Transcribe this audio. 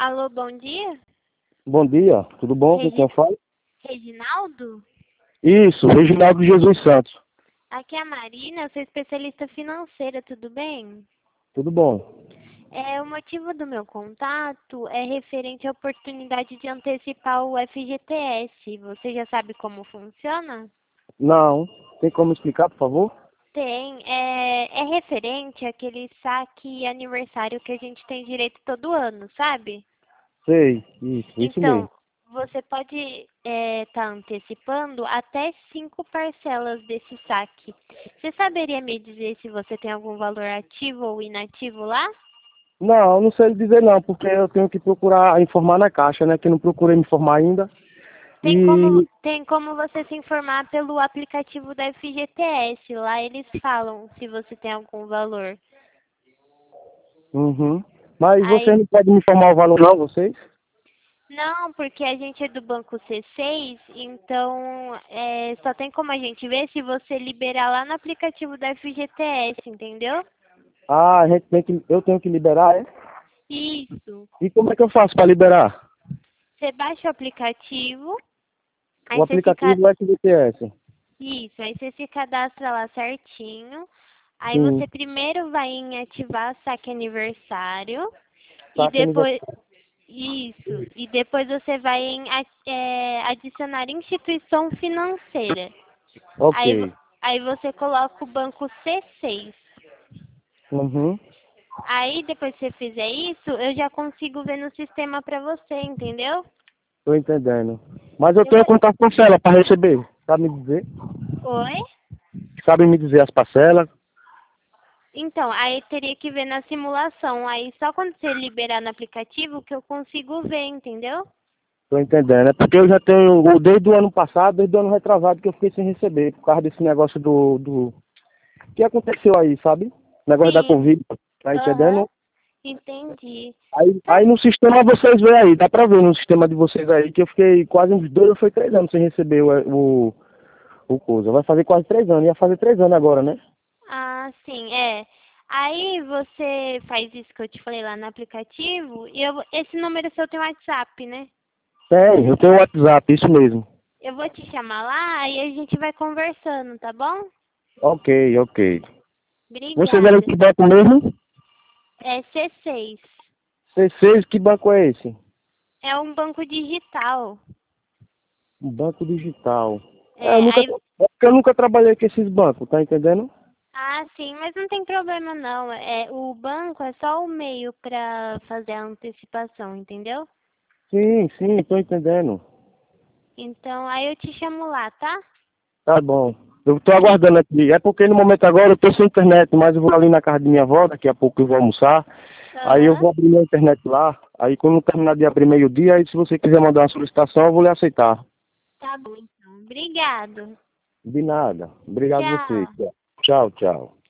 Alô, bom dia? Bom dia, tudo bom? Com quem eu falo? Reginaldo? Isso, Reginaldo Jesus Santos. Aqui é a Marina, eu sou especialista financeira, tudo bem? Tudo bom? O motivo do meu contato é referente à oportunidade de antecipar o FGTS. Você já sabe como funciona? Não. Tem como explicar, por favor? Tem. É referente àquele saque aniversário que a gente tem direito todo ano, sabe? Sei, isso Então, mesmo. você pode estar antecipando até 5 parcelas desse saque. Você saberia me dizer se você tem algum valor ativo ou inativo lá? Não, não sei lhe dizer não, porque eu tenho que procurar informar na caixa, né? Que eu não procurei me informar ainda. E, Tem como você se informar pelo aplicativo da FGTS. Lá eles falam se você tem algum valor. uhum. Mas Aí, vocês não podem me informar o valor não, vocês? não, porque a gente é do Banco C6, então só tem como a gente ver se você liberar lá no aplicativo da FGTS, entendeu? Ah, eu tenho que liberar, é? Isso. E como é que eu faço para liberar? Você baixa o aplicativo, O aí você se, aplicativo do SBTS. isso, aí você se cadastra lá certinho. Aí Sim, você primeiro vai em ativar saque aniversário e saque depois aniversário. isso, e depois você vai em adicionar instituição financeira. Ok. Aí você coloca o banco C6. Uhum. Aí depois que você fizer isso, eu já consigo ver no sistema para você, entendeu? Tô entendendo. Mas eu Eu tenho vou... quantas parcelas para receber? Sabe me dizer? Oi? Sabe me dizer as parcelas? Então, aí teria que ver na simulação. Aí só quando você liberar no aplicativo que eu consigo ver, entendeu? Tô entendendo. É porque eu já tenho, desde o ano passado, desde o ano retrasado, que eu fiquei sem receber, por causa desse negócio do... que aconteceu aí, sabe? Negócio da Sim. Covid, tá Aham. entendendo? Entendi. Aí Tá. no sistema vocês veem aí, dá pra ver no sistema de vocês aí, que eu fiquei quase uns 2 ou foi 3 anos sem receber o coisa. Vai fazer quase 3 anos, ia fazer 3 anos agora, né? Ah, sim, é. Aí você faz isso que eu te falei lá no aplicativo e esse número seu tem WhatsApp, né? Tem, eu tenho o WhatsApp, isso mesmo. Eu vou te chamar lá e a gente vai conversando, tá bom? Ok, ok. Vocês eram Obrigada. que banco mesmo? É C6. C6, que banco é esse? É um banco digital. Um banco digital. É, aí É porque eu nunca trabalhei com esses bancos, tá entendendo? Ah, sim, mas não tem problema não. O banco é só o meio para fazer a antecipação, entendeu? Sim, sim, tô entendendo. Então, aí eu te chamo lá, tá? Tá bom. Eu tô Bri- aguardando aqui. É porque no momento agora eu tô sem internet, mas eu vou ali na casa de minha avó, daqui a pouco eu vou almoçar. Aí eu Aham. vou abrir minha internet lá. Aí quando eu terminar de abrir meio-dia, aí se você quiser mandar uma solicitação, eu vou lhe aceitar. Tá bom, então. Obrigado. De nada. Obrigado a você. Tchau. Tchau, tchau.